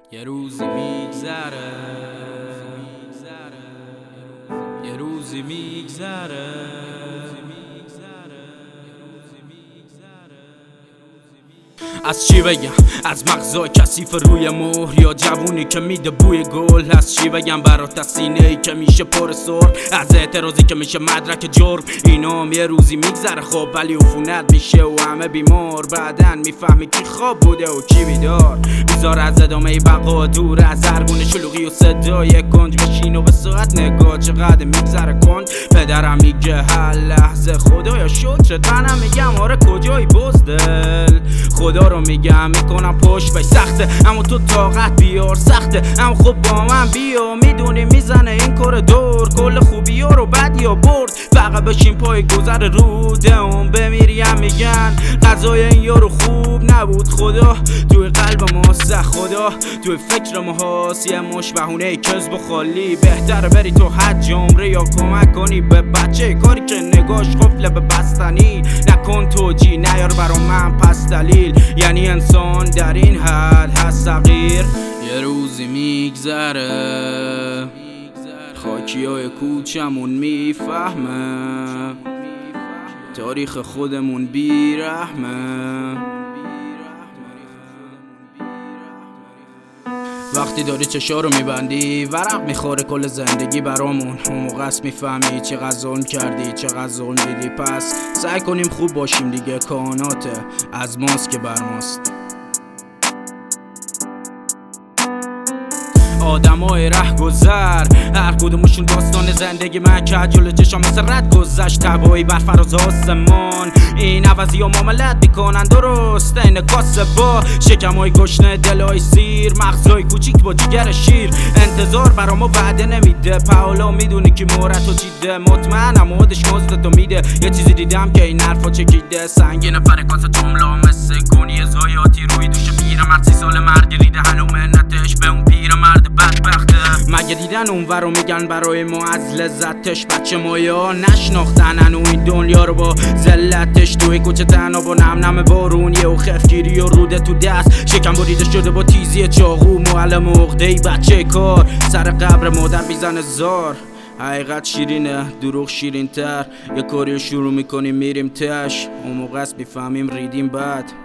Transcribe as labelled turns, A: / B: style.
A: یه روزی میگذره یه روزی میگذره از چی بگم؟ از مغزای کثیف روی مهر، یا جوونی که میده بوی گل؟ از چی بگم برات؟ از سینه‌ای که میشه پر سر، از اعتراضی که میشه مدرک جرم. اینام یه روزی میگذره خب، ولی عفونت میشه و همه بیمار. بعدن میفهمی کی خواب بوده و کی بیدار. بیزار از ادامه بقا، دور از ارگون شلوغی و صدای گنج. بشین و به ساعت نگاه چقدر میگذره کن. پدرم میگه هر لحظه خدایا شکرت، منم میگم آره کجایی بزدل. خدا رو میگم میکنم پشت بای سخته، اما تو طاقت بیار سخته. اما خب با من بیا، میدونی میزنه این کار دور. کل خوبی ها رو بدیا برد، فقط بشین پای گذر روده اون بمیری. هم میگن غذای این یارو خوب نبود، خدا توی قلب ماست، خدا توی فکر ماست. یه مش بهونه کذب و خالی، بهتره بری تو حج عمره یا کمک کنی به بچه کاری که نگاش قفل به بستنی. نکن توجی نیار برا من پس دلیل، یعنی انسان در این حد هست صغیر. یه روزی میگذره خاکی های کوچمون میفهمه، تاریخ خودمون بیرحمه. وقتی داری چشا رو میبندی ورق میخوره کل زندگی برامون، اون موقع است میفهمی چقدر ظلم کردی چقدر ظلم دیدی. پس سعی کنیم خوب باشیم دیگه، کاناته از ماست که بر ماست. آدمای ره گذر هر کدومشون داستان زندگی من که جلو چشام مثل رد گذشت. تبایی بر فراز آسمان، این عوضی ها معاملت میکنن درست این کاسه با شکمای گشنه دلای سیر. مغزای کوچیک با جگر شیر، انتظار برا ما وعده نمیده. پاولا میدونی که مورد و چیده، مطمئنم مودش مزد تو میده. یه چیزی دیدم که این حرفا چکیده، سنگین فرکانس جمله مثل کنی زایاتی روی دوش پیرمرد. 30 سال مردی ریده هنو منتش به اون پیرمرد بدبخته. مگه دیدن اونور رو میگن برای ما از لذتش؟ بچه مایا نشناختن هنو این دنیا رو با ذلتش. توی کوچه تنها با نم نم بارونیه و خفگیری و روده تو دست. شکم بریده شده با تیزی چاقو، معلم عقده‌ای بچه کار سر قبر مادر بیزن زار. حقیقت شیرینه دروغ شیرین تر، یه کاری شروع میکنیم میریم تش، اون موقع است میفهمیم ریدیم بعد.